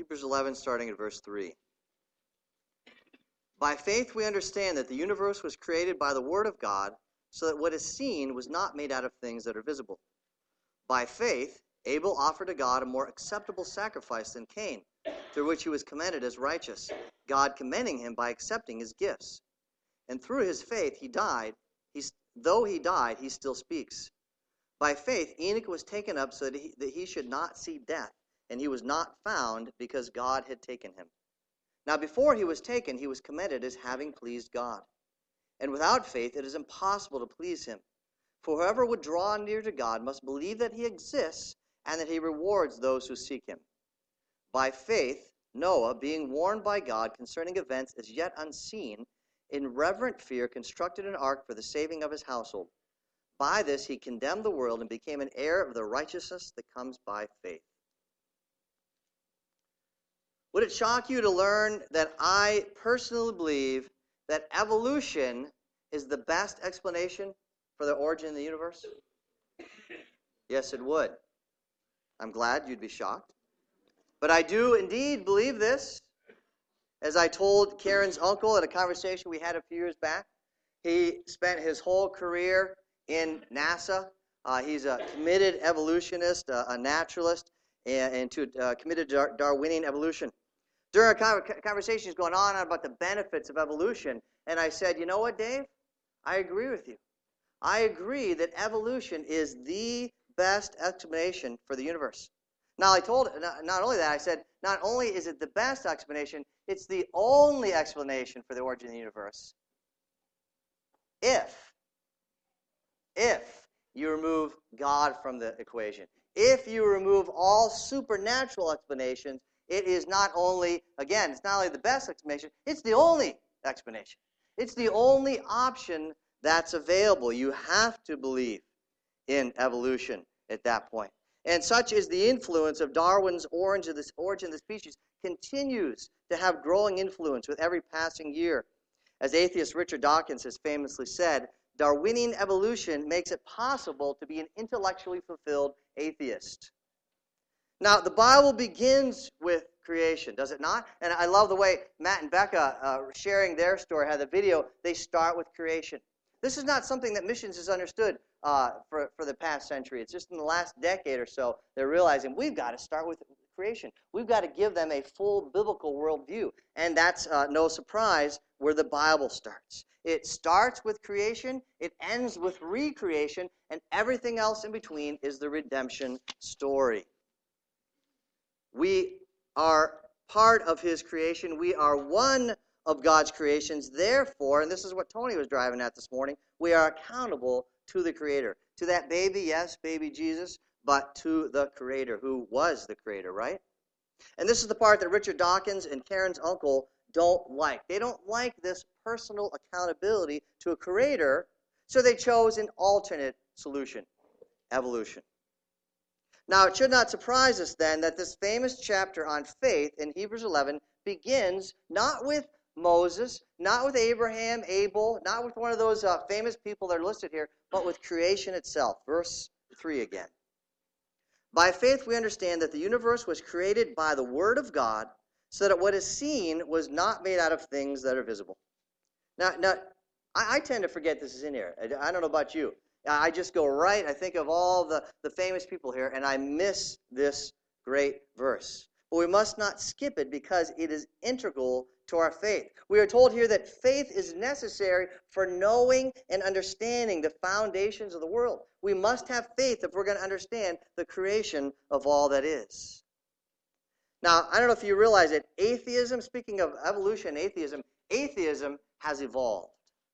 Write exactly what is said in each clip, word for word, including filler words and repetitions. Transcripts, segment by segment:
Hebrews eleven, starting at verse three. By faith we understand that the universe was created by the Word of God, so that what is seen was not made out of things that are visible. By faith, Abel offered to God a more acceptable sacrifice than Cain, through which he was commended as righteous, God commending him by accepting his gifts. And through his faith he died, he, though he died, he still speaks. By faith Enoch was taken up so that he, that he should not see death, and he was not found because God had taken him. Now before he was taken, he was commended as having pleased God. And without faith it is impossible to please him. For whoever would draw near to God must believe that he exists and that he rewards those who seek him. By faith, Noah, being warned by God concerning events as yet unseen, in reverent fear constructed an ark for the saving of his household. By this he condemned the world and became an heir of the righteousness that comes by faith. Would it shock you to learn that I personally believe that evolution is the best explanation for the origin of the universe? Yes, it would. I'm glad you'd be shocked. But I do indeed believe this. As I told Karen's uncle at a conversation we had a few years back, he spent his whole career in NASA. Uh, he's a committed evolutionist, uh, a naturalist, and, and to uh, committed Dar- Darwinian evolution. During our conversation, he's going on and on about the benefits of evolution. And I said, you know what, Dave? I agree with you. I agree that evolution is the best explanation for the universe. Now, I told, not only that, I said, not only is it the best explanation, it's the only explanation for the origin of the universe. If, if you remove God from the equation, if you remove all supernatural explanations, it is not only, again, it's not only the best explanation, it's the only explanation. It's the only option that's available. You have to believe in evolution at that point. And such is the influence of Darwin's origin of, this, origin of the species continues to have growing influence with every passing year. As atheist Richard Dawkins has famously said, Darwinian evolution makes it possible to be an intellectually fulfilled atheist. Now, the Bible begins with creation, does it not? And I love the way Matt and Becca, uh, sharing their story, had the video, they start with creation. This is not something that missions has understood uh, for, for the past century. It's just in the last decade or so they're realizing we've got to start with creation. We've got to give them a full biblical worldview. And that's uh, no surprise where the Bible starts. It starts with creation, it ends with recreation, and everything else in between is the redemption story. We are part of his creation. We are one of God's creations. Therefore, and this is what Tony was driving at this morning, we are accountable to the Creator. To that baby, yes, baby Jesus, but to the Creator, who was the Creator, right? And this is the part that Richard Dawkins and Karen's uncle don't like. They don't like this personal accountability to a Creator, so they chose an alternate solution, evolution. Now, it should not surprise us then that this famous chapter on faith in Hebrews eleven begins not with Moses, not with Abraham, Abel, not with one of those uh, famous people that are listed here, but with creation itself. Verse three again. By faith we understand that the universe was created by the Word of God, so that what is seen was not made out of things that are visible. Now, now I, I tend to forget this is in here. I, I don't know about you. I just go right, I think of all the, the famous people here, and I miss this great verse. But we must not skip it because it is integral to our faith. We are told here that faith is necessary for knowing and understanding the foundations of the world. We must have faith if we're going to understand the creation of all that is. Now, I don't know if you realize it, atheism, speaking of evolution, atheism, atheism has evolved.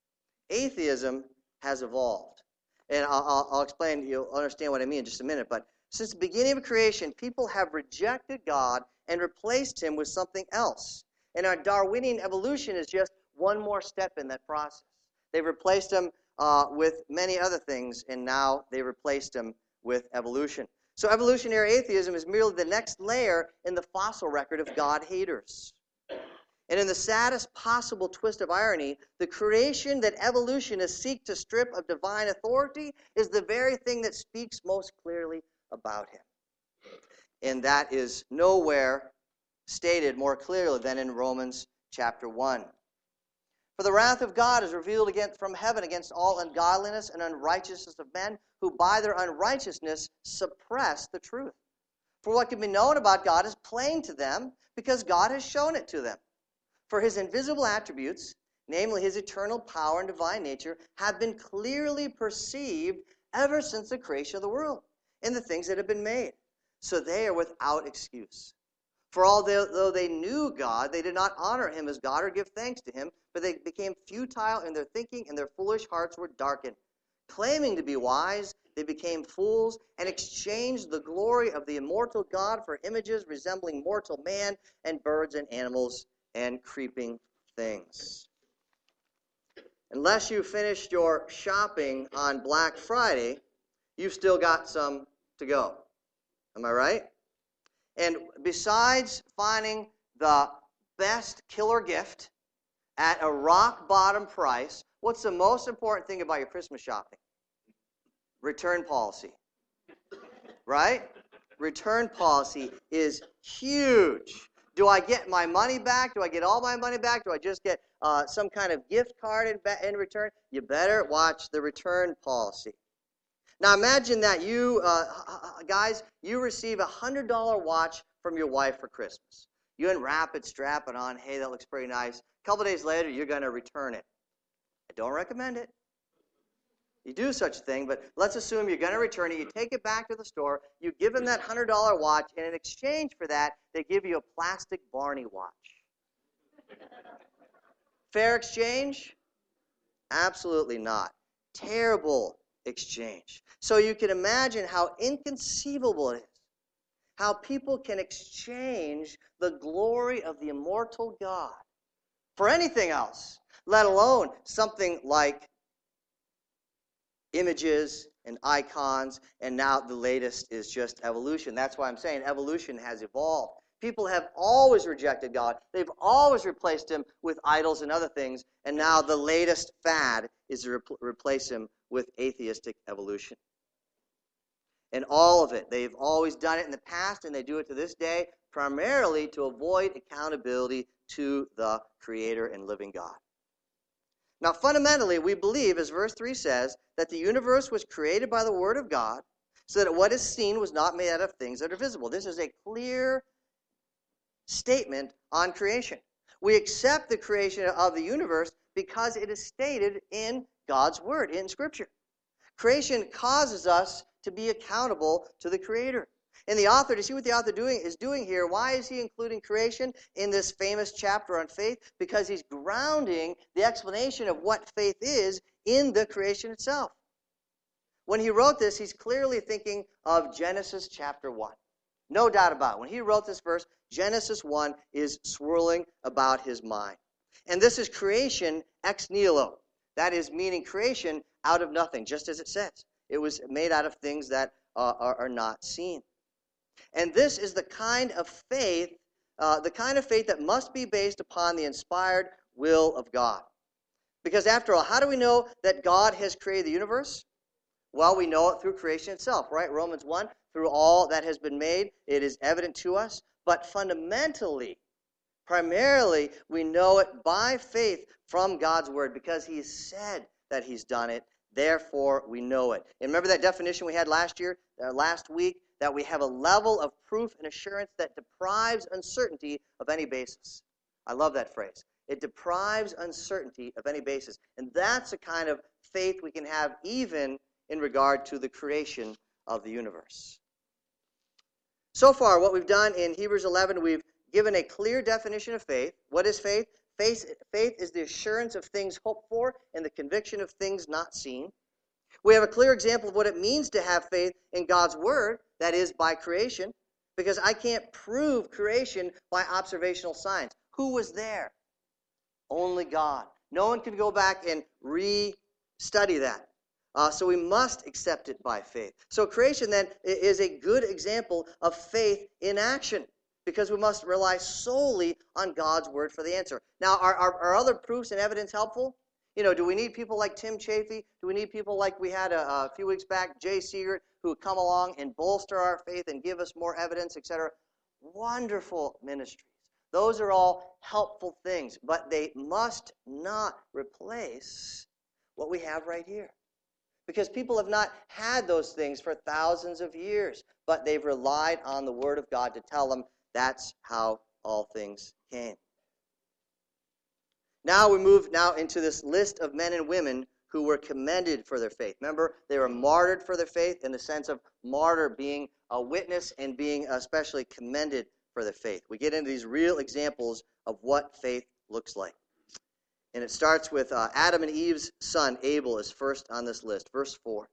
Atheism has evolved. And I'll, I'll explain, you'll understand what I mean in just a minute. But since the beginning of creation, people have rejected God and replaced him with something else. And our Darwinian evolution is just one more step in that process. They've replaced him uh, with many other things, and now they've replaced him with evolution. So evolutionary atheism is merely the next layer in the fossil record of God haters. And in the saddest possible twist of irony, the creation that evolutionists seek to strip of divine authority is the very thing that speaks most clearly about him. And that is nowhere stated more clearly than in Romans chapter one. For the wrath of God is revealed against, from heaven against all ungodliness and unrighteousness of men who by their unrighteousness suppress the truth. For what can be known about God is plain to them, because God has shown it to them. For his invisible attributes, namely his eternal power and divine nature, have been clearly perceived ever since the creation of the world in the things that have been made. So they are without excuse. For although they knew God, they did not honor him as God or give thanks to him, but they became futile in their thinking, and their foolish hearts were darkened. Claiming to be wise, they became fools and exchanged the glory of the immortal God for images resembling mortal man and birds and animals and creeping things. Unless you finished your shopping on Black Friday, you've still got some to go. Am I right? And besides finding the best killer gift at a rock-bottom price, what's the most important thing about your Christmas shopping? Return policy. Right? Return policy is huge. Do I get my money back? Do I get all my money back? Do I just get uh, some kind of gift card in, in return? You better watch the return policy. Now imagine that you, uh, guys, you receive a one hundred dollar watch from your wife for Christmas. You unwrap it, strap it on. Hey, that looks pretty nice. A couple days later, you're going to return it. I don't recommend it. You do such a thing, but let's assume you're going to return it. You take it back to the store. You give them that one hundred dollar watch, and in exchange for that, they give you a plastic Barney watch. Fair exchange? Absolutely not. Terrible exchange. So you can imagine how inconceivable it is, how people can exchange the glory of the immortal God for anything else, let alone something like images and icons, and now the latest is just evolution. That's why I'm saying evolution has evolved. People have always rejected God. They've always replaced him with idols and other things, and now the latest fad is to re- replace him with atheistic evolution. And all of it, they've always done it in the past, and they do it to this day, primarily to avoid accountability to the Creator and living God. Now, fundamentally, we believe, as verse three says, that the universe was created by the Word of God, so that what is seen was not made out of things that are visible. This is a clear statement on creation. We accept the creation of the universe because it is stated in God's Word, in Scripture. Creation causes us to be accountable to the Creator. And the author, to see what the author doing is doing here, why is he including creation in this famous chapter on faith? Because he's grounding the explanation of what faith is in the creation itself. When he wrote this, he's clearly thinking of Genesis chapter one. No doubt about it. When he wrote this verse, Genesis one is swirling about his mind. And this is creation ex nihilo. That is meaning creation out of nothing, just as it says. It was made out of things that uh, are, are not seen. And this is the kind of faith, uh, the kind of faith that must be based upon the inspired will of God. Because after all, how do we know that God has created the universe? Well, we know it through creation itself, right? Romans one, through all that has been made, it is evident to us. But fundamentally, primarily, we know it by faith from God's Word, because He said that He's done it. Therefore, we know it. And remember that definition we had last year, uh, last week, that we have a level of proof and assurance that deprives uncertainty of any basis. I love that phrase. It deprives uncertainty of any basis. And that's the kind of faith we can have even in regard to the creation of the universe. So far, what we've done in Hebrews eleven, we've given a clear definition of faith. What is faith? Faith, faith is the assurance of things hoped for and the conviction of things not seen. We have a clear example of what it means to have faith in God's Word, that is, by creation, because I can't prove creation by observational science. Who was there? Only God. No one can go back and re-study that. Uh, so we must accept it by faith. So creation, then, is a good example of faith in action, because we must rely solely on God's Word for the answer. Now, are, are, are other proofs and evidence helpful? You know, do we need people like Tim Chafee? Do we need people like we had a, a few weeks back, Jay Seegert, who would come along and bolster our faith and give us more evidence, et cetera? Wonderful ministries. Those are all helpful things, but they must not replace what we have right here. Because people have not had those things for thousands of years, but they've relied on the Word of God to tell them that's how all things came. Now we move now into this list of men and women who were commended for their faith. Remember, they were martyred for their faith in the sense of martyr being a witness and being especially commended for their faith. We get into these real examples of what faith looks like. And it starts with uh, Adam and Eve's son, Abel, is first on this list. Verse four.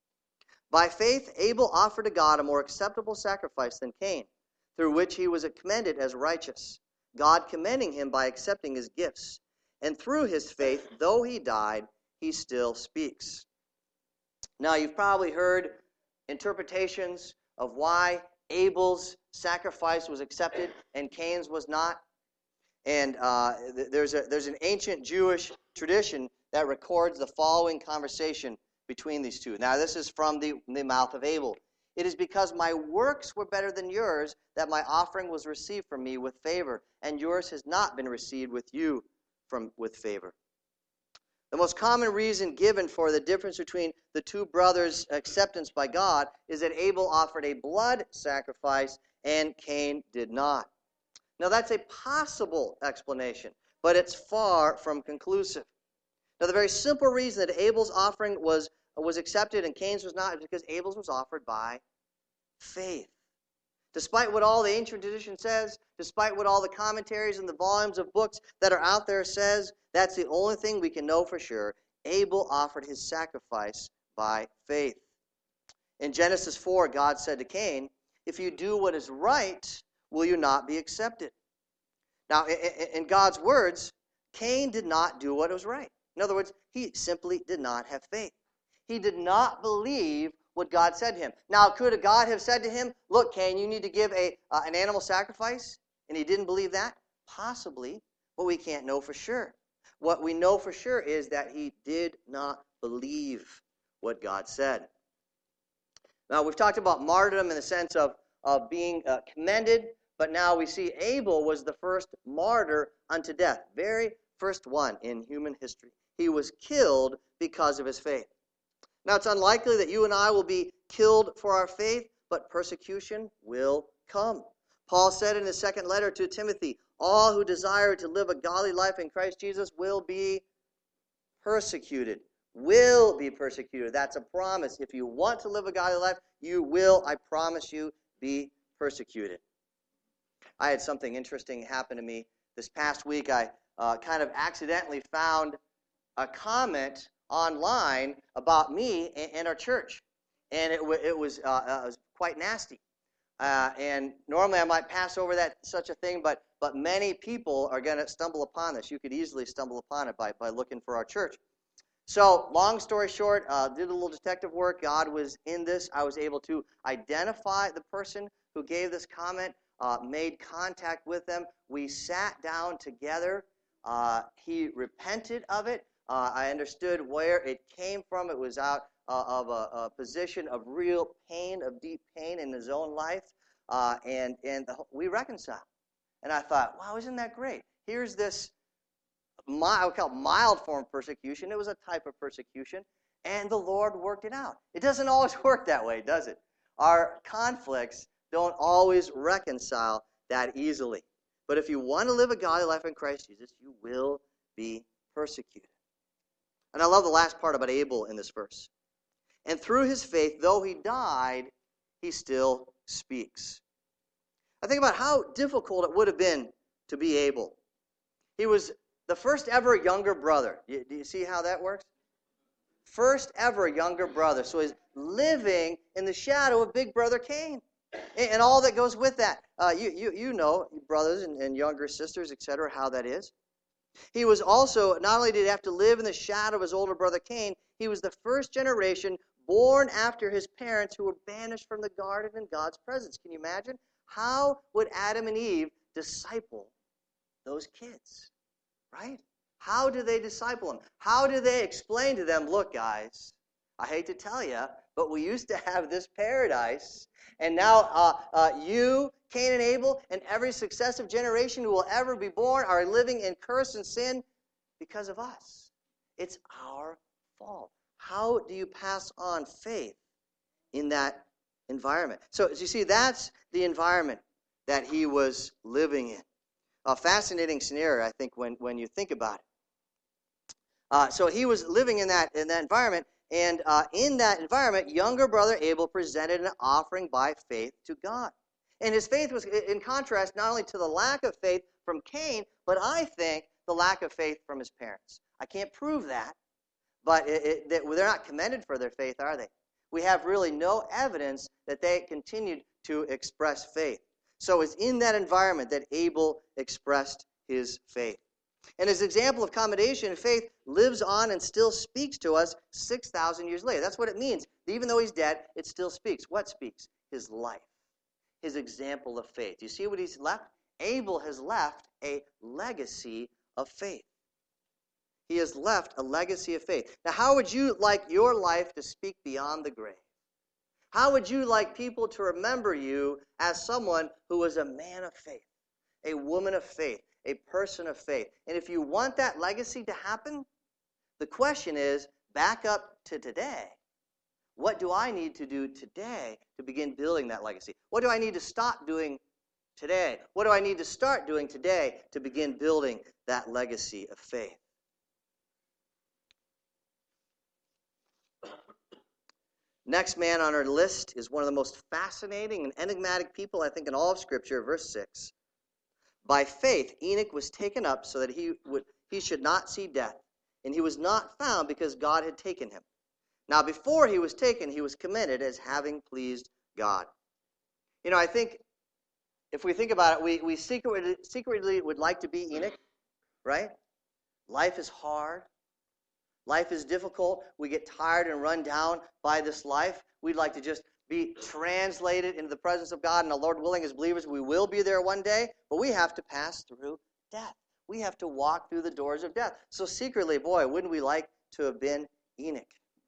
By faith, Abel offered to God a more acceptable sacrifice than Cain, through which he was commended as righteous, God commending him by accepting his gifts. And through his faith, though he died, he still speaks. Now, you've probably heard interpretations of why Abel's sacrifice was accepted and Cain's was not. And uh, there's a there's an ancient Jewish tradition that records the following conversation between these two. Now, this is from the, the mouth of Abel. It is because my works were better than yours that my offering was received from me with favor, and yours has not been received with you from with favor. The most common reason given for the difference between the two brothers' acceptance by God is that Abel offered a blood sacrifice and Cain did not. Now, that's a possible explanation, but it's far from conclusive. Now, the very simple reason that Abel's offering was, was accepted and Cain's was not is because Abel's was offered by faith. Despite what all the ancient tradition says, despite what all the commentaries and the volumes of books that are out there says, that's the only thing we can know for sure. Abel offered his sacrifice by faith. In Genesis four, God said to Cain, if you do what is right, will you not be accepted? Now, in God's words, Cain did not do what was right. In other words, he simply did not have faith. He did not believe what God said to him. Now, could God have said to him, look, Cain, you need to give a uh, an animal sacrifice? And he didn't believe that? Possibly, but we can't know for sure. What we know for sure is that he did not believe what God said. Now, we've talked about martyrdom in the sense of, of being uh, commended, but now we see Abel was the first martyr unto death, very first one in human history. He was killed because of his faith. Now, it's unlikely that you and I will be killed for our faith, but persecution will come. Paul said in his second letter to Timothy, all who desire to live a godly life in Christ Jesus will be persecuted. Will be persecuted. That's a promise. If you want to live a godly life, you will, I promise you, be persecuted. I had something interesting happen to me this past week. I uh, kind of accidentally found a comment online about me and our church, and it, w- it, was, uh, it was quite nasty. Uh, and normally I might pass over that such a thing, but but many people are going to stumble upon this. You could easily stumble upon it by, by looking for our church. So, long story short, uh, did a little detective work. God was in this. I was able to identify the person who gave this comment, uh, made contact with them. We sat down together. Uh, he repented of it. Uh, I understood where it came from. It was out uh, of a, a position of real pain, of deep pain in his own life, uh, and and the, we reconciled. And I thought, wow, isn't that great? Here's this, mild, I would call it mild form of persecution. It was a type of persecution, and the Lord worked it out. It doesn't always work that way, does it? Our conflicts don't always reconcile that easily. But if you want to live a godly life in Christ Jesus, you will be persecuted. And I love the last part about Abel in this verse. And through his faith, though he died, he still speaks. I think about how difficult it would have been to be Abel. He was the first ever younger brother. Do you see how that works? First ever younger brother. So he's living in the shadow of big brother Cain. And all that goes with that. Uh, you, you, you know, brothers and, and younger sisters, et cetera, how that is. He was also, not only did he have to live in the shadow of his older brother Cain, he was the first generation born after his parents who were banished from the garden in God's presence. Can you imagine? How would Adam and Eve disciple those kids? Right? How do they disciple them? How do they explain to them, look, guys, I hate to tell you, but we used to have this paradise, and now uh, uh, you Cain and Abel and every successive generation who will ever be born are living in curse and sin because of us. It's our fault. How do you pass on faith in that environment? So, as you see, that's the environment that he was living in. A fascinating scenario, I think, when, when you think about it. Uh, so he was living in that in that environment, and uh, in that environment, younger brother Abel presented an offering by faith to God. And his faith was in contrast not only to the lack of faith from Cain, but I think the lack of faith from his parents. I can't prove that, but it, it, they're not commended for their faith, are they? We have really no evidence that they continued to express faith. So it's in that environment that Abel expressed his faith. And his example of commendation and faith lives on and still speaks to us six thousand years later. That's what it means. Even though he's dead, it still speaks. What speaks? His life, his example of faith. You see what he's left? Abel has left a legacy of faith. He has left a legacy of faith. Now, how would you like your life to speak beyond the grave? How would you like people to remember you as someone who was a man of faith, a woman of faith, a person of faith? And if you want that legacy to happen, the question is, back up to today. What do I need to do today to begin building that legacy? What do I need to stop doing today? What do I need to start doing today to begin building that legacy of faith? Next man on our list is one of the most fascinating and enigmatic people, I think, in all of Scripture, verse six. By faith, Enoch was taken up so that he would he should not see death, and he was not found because God had taken him. Now, before he was taken, he was commended as having pleased God. You know, I think, if we think about it, we, we secretly, secretly would like to be Enoch, right? Life is hard. Life is difficult. We get tired and run down by this life. We'd like to just be translated into the presence of God, and the Lord willing, as believers, we will be there one day, but we have to pass through death. We have to walk through the doors of death. So secretly, boy, wouldn't we like to have been Enoch?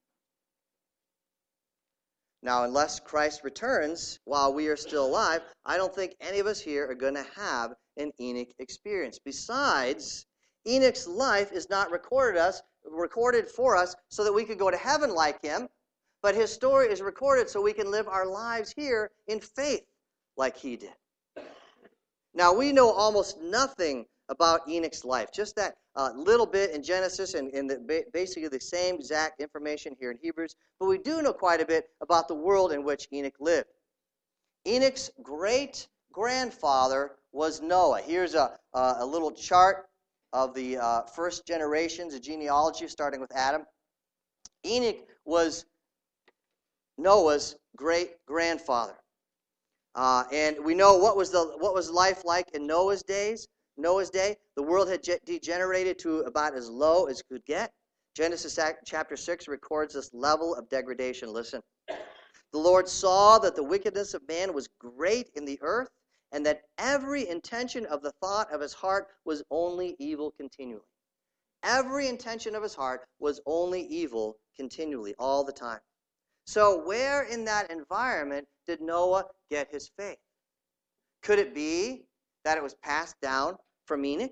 Now, unless Christ returns while we are still alive, I don't think any of us here are going to have an Enoch experience. Besides, Enoch's life is not recorded us, recorded for us so that we could go to heaven like him, but his story is recorded so we can live our lives here in faith like he did. Now, we know almost nothing about Enoch's life, just that uh, little bit in Genesis and, and the, basically the same exact information here in Hebrews, but we do know quite a bit about the world in which Enoch lived. Enoch's great-grandfather was Noah. Here's a, a, a little chart of the uh, first generations, a genealogy starting with Adam. Enoch was Noah's great-grandfather. Uh, and we know what was the what was life like in Noah's days. Noah's day, the world had ge- degenerated to about as low as could get. Genesis chapter six records this level of degradation. Listen. The Lord saw that the wickedness of man was great in the earth, and that every intention of the thought of his heart was only evil continually. Every intention of his heart was only evil continually, all the time. So where in that environment did Noah get his faith? Could it be that it was passed down from Enoch?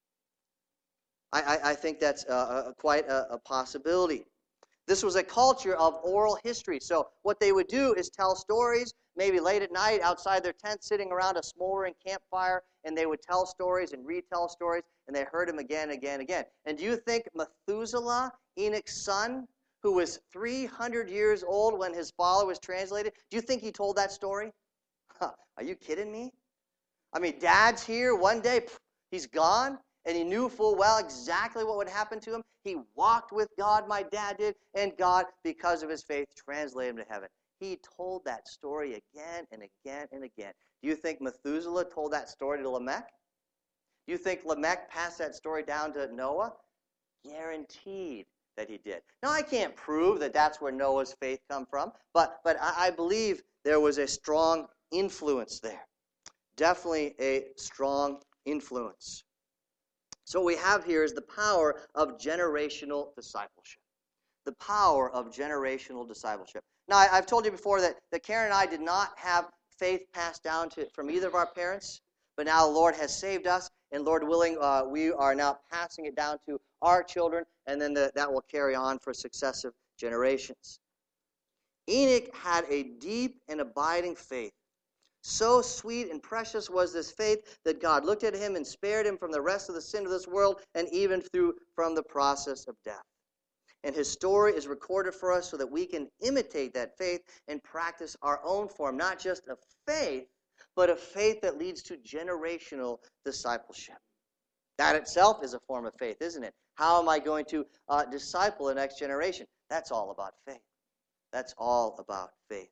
I, I, I think that's uh, a, quite a, a possibility. This was a culture of oral history. So what they would do is tell stories, maybe late at night outside their tent, sitting around a smoldering campfire, and they would tell stories and retell stories, and they heard them again, again, again. And do you think Methuselah, Enoch's son, who was three hundred years old when his father was translated, do you think he told that story? Huh, are you kidding me? I mean, Dad's here one day, he's gone, and he knew full well exactly what would happen to him. He walked with God, my dad did, and God, because of his faith, translated him to heaven. He told that story again and again and again. Do you think Methuselah told that story to Lamech? Do you think Lamech passed that story down to Noah? Guaranteed that he did. Now, I can't prove that that's where Noah's faith come from, but, but I, I believe there was a strong influence there. Definitely a strong influence. So what we have here is the power of generational discipleship. The power of generational discipleship. Now, I, I've told you before that, that Karen and I did not have faith passed down to from either of our parents, but now the Lord has saved us, and Lord willing, uh, we are now passing it down to our children, and then the, that will carry on for successive generations. Enoch had a deep and abiding faith. So sweet and precious was this faith that God looked at him and spared him from the rest of the sin of this world, and even through from the process of death. And his story is recorded for us so that we can imitate that faith and practice our own form, not just of faith, but a faith that leads to generational discipleship. That itself is a form of faith, isn't it? How am I going to uh, disciple the next generation? That's all about faith. That's all about faith.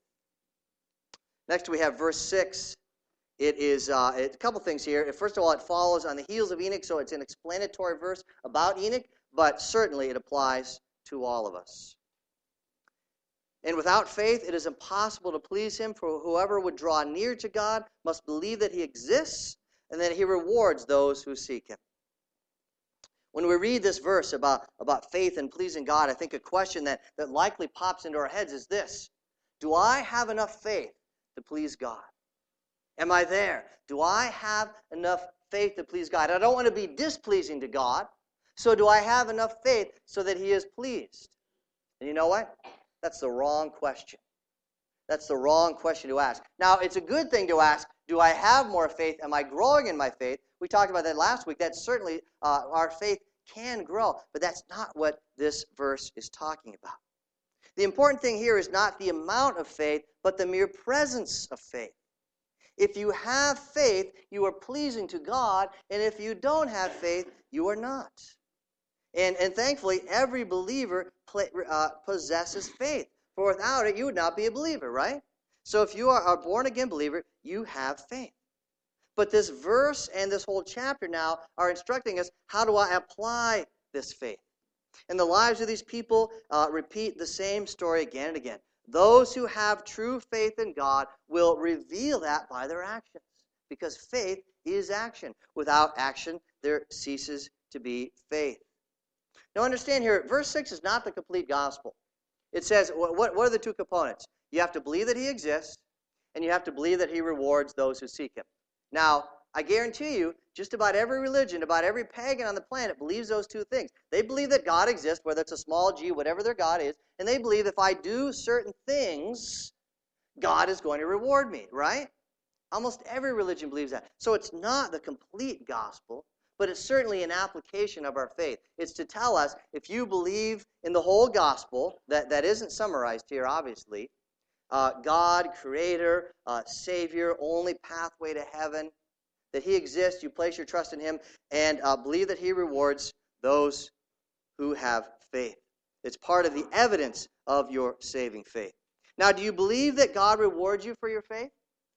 Next we have verse six. It is uh, a couple things here. First of all, it follows on the heels of Enoch, so it's an explanatory verse about Enoch, but certainly it applies to all of us. And without faith, it is impossible to please him, for whoever would draw near to God must believe that he exists and that he rewards those who seek him. When we read this verse about, about faith and pleasing God, I think a question that, that likely pops into our heads is this: do I have enough faith to please God? Am I there? Do I have enough faith to please God? I don't want to be displeasing to God, so do I have enough faith so that he is pleased? And you know what? That's the wrong question. That's the wrong question to ask. Now, it's a good thing to ask, do I have more faith? Am I growing in my faith? We talked about that last week. That certainly, uh, our faith can grow, but that's not what this verse is talking about. The important thing here is not the amount of faith, but the mere presence of faith. If you have faith, you are pleasing to God, and if you don't have faith, you are not. And, and thankfully, every believer play, uh, possesses faith. For without it, you would not be a believer, right? So if you are a born-again believer, you have faith. But this verse and this whole chapter now are instructing us, how do I apply this faith? And the lives of these people uh, repeat the same story again and again. Those who have true faith in God will reveal that by their actions, because faith is action. Without action, there ceases to be faith. Now understand here, verse six is not the complete gospel. It says, what, what are the two components? You have to believe that he exists, and you have to believe that he rewards those who seek him. Now, I guarantee you, just about every religion, about every pagan on the planet believes those two things. They believe that God exists, whether it's a small g, whatever their God is, and they believe if I do certain things, God is going to reward me, right? Almost every religion believes that. So it's not the complete gospel, but it's certainly an application of our faith. It's to tell us, if you believe in the whole gospel, that, that isn't summarized here, obviously, uh, God, Creator, uh, Savior, only pathway to heaven, that he exists, you place your trust in him, and uh, believe that he rewards those who have faith. It's part of the evidence of your saving faith. Now, do you believe that God rewards you for your faith?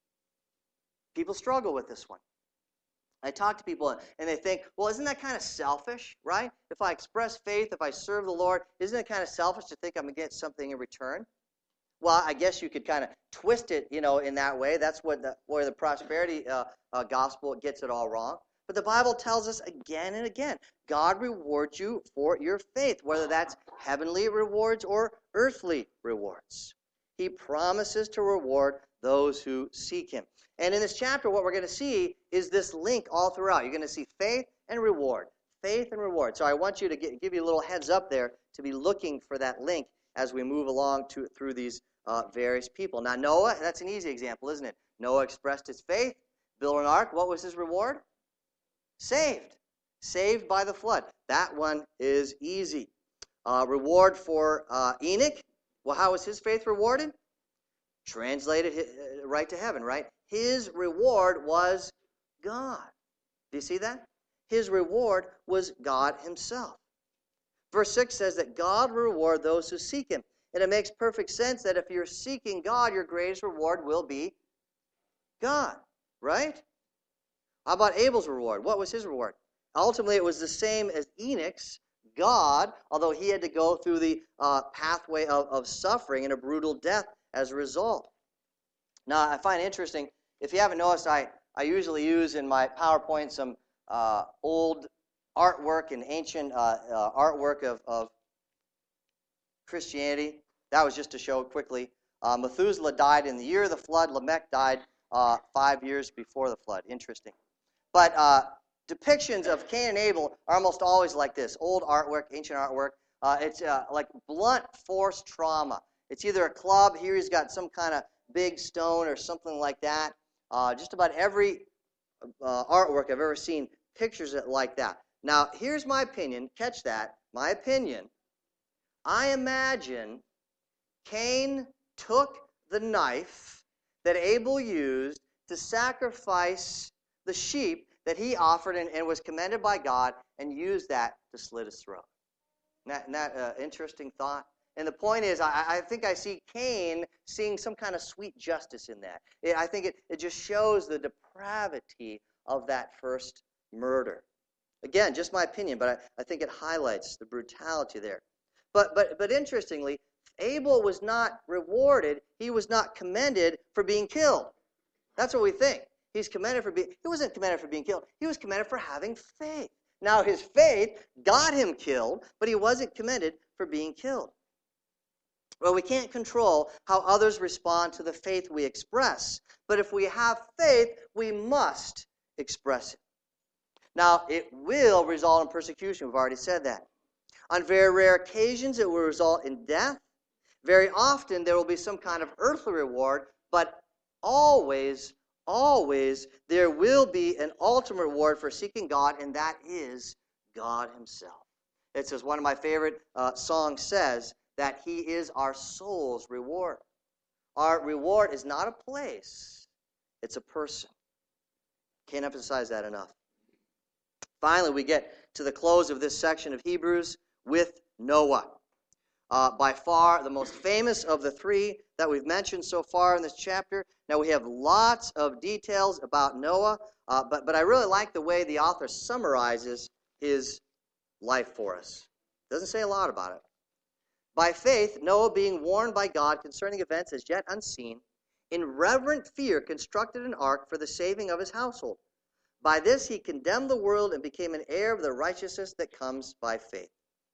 People struggle with this one. I talk to people and they think, well, isn't that kind of selfish, right? If I express faith, if I serve the Lord, isn't it kind of selfish to think I'm going to get something in return? Well, I guess you could kind of twist it, you know, in that way. That's what the, where the prosperity uh, uh, gospel gets it all wrong. But the Bible tells us again and again, God rewards you for your faith, whether that's heavenly rewards or earthly rewards. He promises to reward those who seek him. And in this chapter, what we're going to see is this link all throughout. You're going to see faith and reward, faith and reward. So I want you to get, give you a little heads up there to be looking for that link as we move along to, through these uh, various people. Now, Noah, that's an easy example, isn't it? Noah expressed his faith, built an ark. What was his reward? Saved. Saved by the flood. That one is easy. Uh, reward for uh, Enoch. Well, how was his faith rewarded? Translated right to heaven, right? His reward was God. Do you see that? His reward was God himself. Verse six says that God will reward those who seek him. And it makes perfect sense that if you're seeking God, your greatest reward will be God, right? How about Abel's reward? What was his reward? Ultimately, it was the same as Enoch's. God, although he had to go through the uh, pathway of, of suffering and a brutal death as a result. Now, I find it interesting, if you haven't noticed, I, I usually use in my PowerPoint some uh, old artwork and ancient uh, uh, artwork of, of Christianity. That was just to show quickly. Uh, Methuselah died in the year of the flood. Lamech died uh, five years before the flood. Interesting. But uh, depictions of Cain and Abel are almost always like this. Old artwork, ancient artwork. Uh, it's uh, like blunt force trauma. It's either a club. Here he's got some kind of big stone or something like that. Uh, just about every uh, artwork I've ever seen pictures it like that. Now, here's my opinion. Catch that. My opinion. I imagine Cain took the knife that Abel used to sacrifice the sheep that he offered and, and was commended by God, and used that to slit his throat. Isn't that an uh, interesting thought? And the point is, I, I think I see Cain seeing some kind of sweet justice in that. It, I think it, it just shows the depravity of that first murder. Again, just my opinion, but I, I think it highlights the brutality there. But, but, but interestingly, Abel was not rewarded. He was not commended for being killed. That's what we think. He's commended for being, he wasn't commended for being killed. He was commended for having faith. Now, his faith got him killed, but he wasn't commended for being killed. Well, we can't control how others respond to the faith we express. But if we have faith, we must express it. Now, it will result in persecution. We've already said that. On very rare occasions, it will result in death. Very often, there will be some kind of earthly reward, but always, always, there will be an ultimate reward for seeking God, and that is God himself. It's as one of my favorite uh, songs says, that he is our soul's reward. Our reward is not a place, it's a person. Can't emphasize that enough. Finally, we get to the close of this section of Hebrews with Noah. Uh, by far the most famous of the three that we've mentioned so far in this chapter. Now, we have lots of details about Noah, uh, but, but I really like the way the author summarizes his life for us. Doesn't say a lot about it. By faith, Noah, being warned by God concerning events as yet unseen, in reverent fear constructed an ark for the saving of his household. By this he condemned the world and became an heir of the righteousness that comes by faith.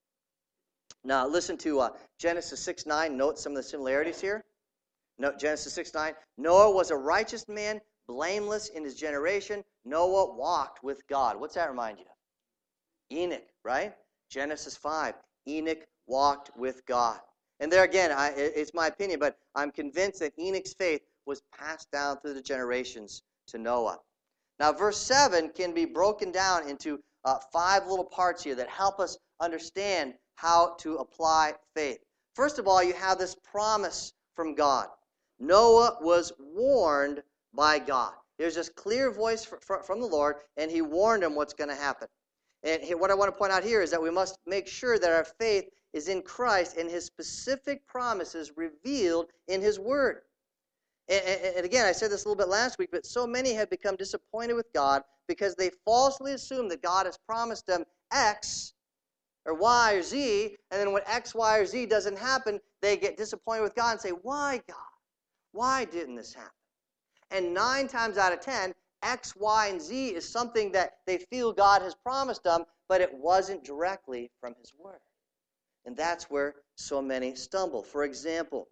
Now, listen to uh, Genesis six nine. Note some of the similarities here. No, Genesis six nine. Noah was a righteous man, blameless in his generation. Noah walked with God. What's that remind you of? Enoch, right? Genesis five. Enoch walked with God. And there again, I, it's my opinion, but I'm convinced that Enoch's faith was passed down through the generations to Noah. Now, verse seven can be broken down into uh, five little parts here that help us understand how to apply faith. First of all, you have this promise from God. Noah was warned by God. There's this clear voice from the Lord, and he warned him what's going to happen. And what I want to point out here is that we must make sure that our faith is in Christ and his specific promises revealed in his word. And, and again, I said this a little bit last week, but so many have become disappointed with God because they falsely assume that God has promised them X or Y or Z, and then when X, Y, or Z doesn't happen, they get disappointed with God and say, why, God? Why didn't this happen? And nine times out of ten, X, Y, and Z is something that they feel God has promised them, but it wasn't directly from his word. And that's where so many stumble. For example,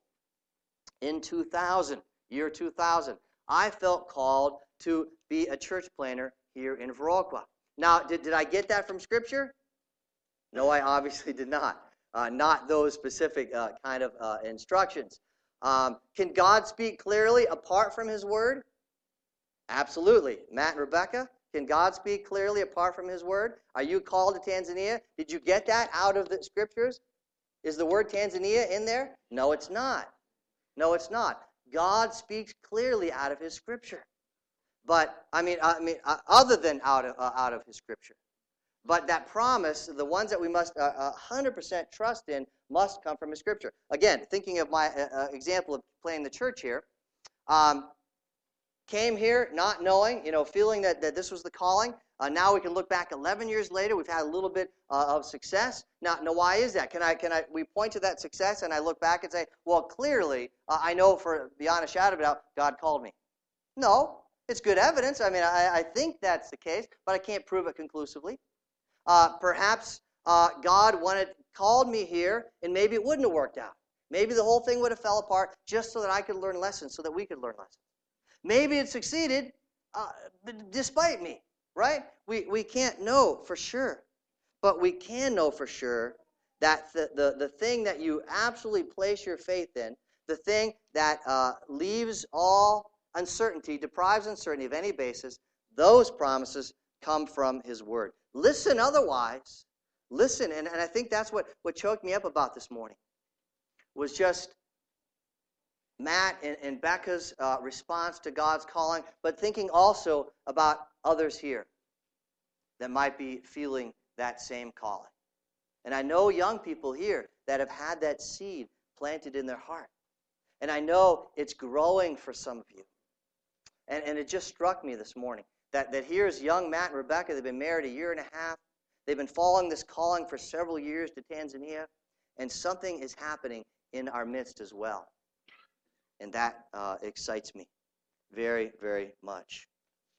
in two thousand, year two thousand, I felt called to be a church planter here in Viroqua. Now, did, did I get that from Scripture? No, I obviously did not. Uh, not those specific uh, kind of uh, instructions. Um, can God speak clearly apart from his word? Absolutely. Matt and Rebecca, can God speak clearly apart from his word? Are you called to Tanzania? Did you get that out of the Scriptures? Is the word Tanzania in there? No, it's not. No, it's not. God speaks clearly out of his Scripture. But, I mean, I mean, uh, other than out of, uh, out of his Scripture. But that promise, the ones that we must uh, one hundred percent trust in, must come from his Scripture. Again, thinking of my uh, example of playing the church here, um, came here not knowing, you know, feeling that, that this was the calling. Uh, now we can look back eleven years later. We've had a little bit uh, of success. Now, now, why is that? Can I, can I, we point to that success and I look back and say, well, clearly, uh, I know for beyond a shadow of a doubt, God called me. No, it's good evidence. I mean, I, I think that's the case, but I can't prove it conclusively. Uh, perhaps uh, God wanted, called me here, and maybe it wouldn't have worked out. Maybe the whole thing would have fell apart just so that I could learn lessons, so that we could learn lessons. Maybe it succeeded uh, despite me, right? We, we can't know for sure. But we can know for sure that the, the, the thing that you absolutely place your faith in, the thing that uh, leaves all uncertainty, deprives uncertainty of any basis, those promises come from his word. Listen otherwise. Listen, and, and I think that's what, what choked me up about this morning, was just Matt and, and Becca's uh, response to God's calling, but thinking also about others here that might be feeling that same calling. And I know young people here that have had that seed planted in their heart. And I know it's growing for some of you. And, and it just struck me this morning that, that here's young Matt and Rebecca. They've been married a year and a half. They've been following this calling for several years to Tanzania. And something is happening in our midst as well. And that uh, excites me very, very much.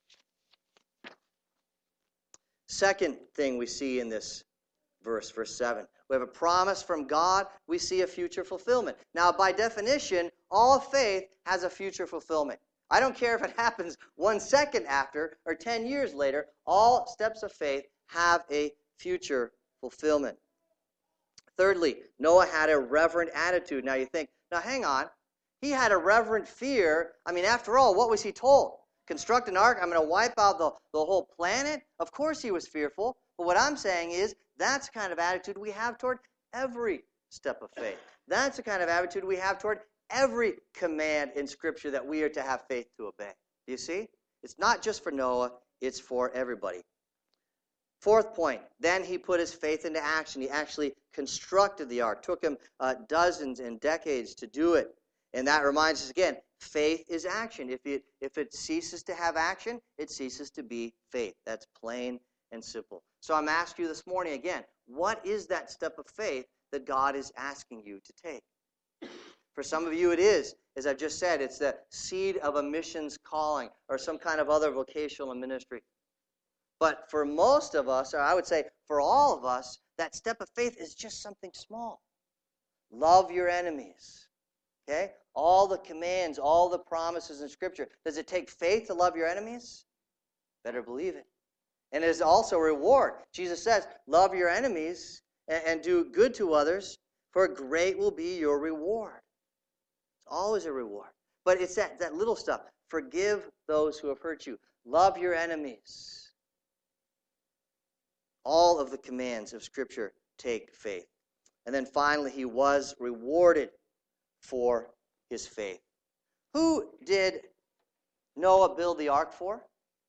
Second thing we see in this verse, verse seven. We have a promise from God. We see a future fulfillment. Now, by definition, all faith has a future fulfillment. I don't care if it happens one second after or ten years later. All steps of faith have a future fulfillment. Thirdly, Noah had a reverent attitude. Now you think, now hang on. He had a reverent fear. I mean, after all, what was he told? Construct an ark, I'm going to wipe out the, the whole planet? Of course he was fearful. But what I'm saying is, that's the kind of attitude we have toward every step of faith. That's the kind of attitude we have toward every command in Scripture that we are to have faith to obey. Do you see? It's not just for Noah, it's for everybody. Fourth point, then he put his faith into action. He actually constructed the ark. It took him uh, dozens and decades to do it. And that reminds us again, faith is action. If it, if it ceases to have action, it ceases to be faith. That's plain and simple. So I'm asking you this morning again, what is that step of faith that God is asking you to take? For some of you it is, as I've just said, it's the seed of a missions calling or some kind of other vocational ministry. But for most of us, or I would say for all of us, that step of faith is just something small. Love your enemies. Okay? All the commands, all the promises in Scripture. Does it take faith to love your enemies? Better believe it. And it is also a reward. Jesus says, love your enemies and, and do good to others, for great will be your reward. It's always a reward. But it's that, that little stuff. Forgive those who have hurt you. Love your enemies. All of the commands of Scripture take faith. And then finally, he was rewarded for his faith. Who did Noah build the ark for?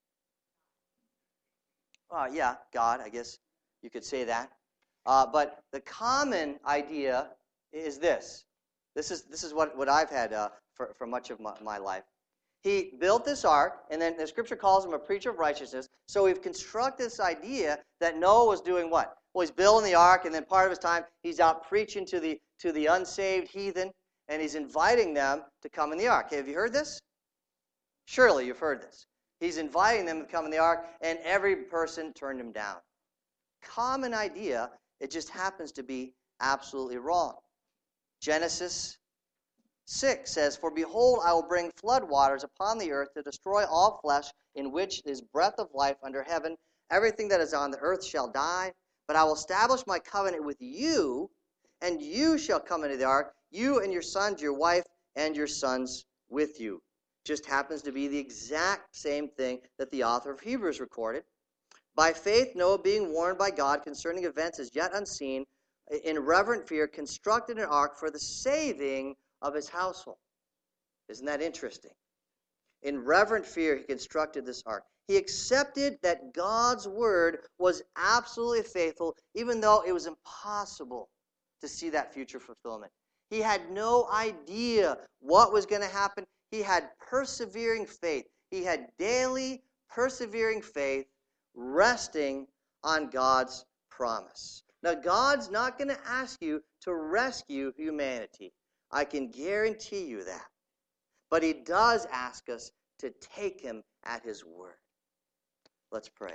Uh, yeah, God, I guess you could say that. Uh, but the common idea is this. This is this is what, what I've had uh, for, for much of my, my life. He built this ark, and then the Scripture calls him a preacher of righteousness. So we've constructed this idea that Noah was doing what? Well, he's building the ark, and then part of his time he's out preaching to the to the unsaved heathen, and he's inviting them to come in the ark. Have you heard this? Surely you've heard this. He's inviting them to come in the ark, and every person turned him down. Common idea, it just happens to be absolutely wrong. Genesis six says, for behold, I will bring flood waters upon the earth to destroy all flesh in which is breath of life under heaven. Everything that is on the earth shall die. But I will establish my covenant with you, and you shall come into the ark, you and your sons, your wife, and your sons with you. Just happens to be the exact same thing that the author of Hebrews recorded. By faith, Noah, being warned by God concerning events as yet unseen, in reverent fear, constructed an ark for the saving of his household. Isn't that interesting? In reverent fear, he constructed this ark. He accepted that God's word was absolutely faithful, even though it was impossible to see that future fulfillment. He had no idea what was going to happen. He had persevering faith. He had daily persevering faith resting on God's promise. Now, God's not going to ask you to rescue humanity. I can guarantee you that. But he does ask us to take him at his word. Let's pray.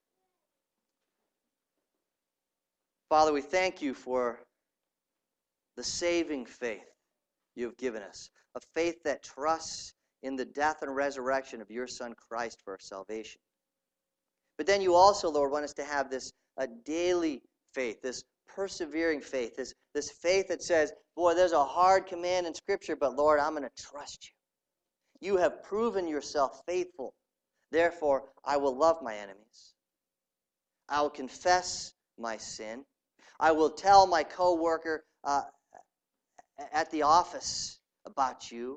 Father, we thank you for the saving faith you have given us, a faith that trusts in the death and resurrection of your Son Christ for our salvation. But then you also, Lord, want us to have this a daily faith, this persevering faith, this, this faith that says, boy, there's a hard command in Scripture, but Lord, I'm going to trust you. You have proven yourself faithful. Therefore, I will love my enemies. I will confess my sin. I will tell my coworker uh, at the office about you.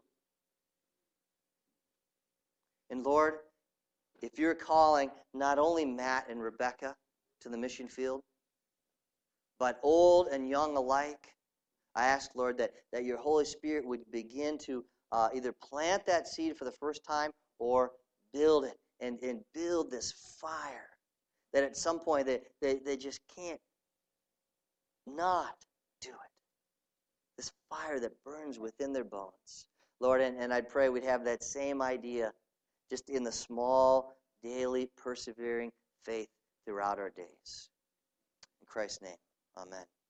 And Lord, if you're calling not only Matt and Rebecca to the mission field, but old and young alike, I ask, Lord, that, that your Holy Spirit would begin to uh, either plant that seed for the first time or build it and, and build this fire that at some point they, they, they just can't not do it. This fire that burns within their bones. Lord, and, and I pray we'd have that same idea just in the small, daily, persevering faith throughout our days. In Christ's name, amen.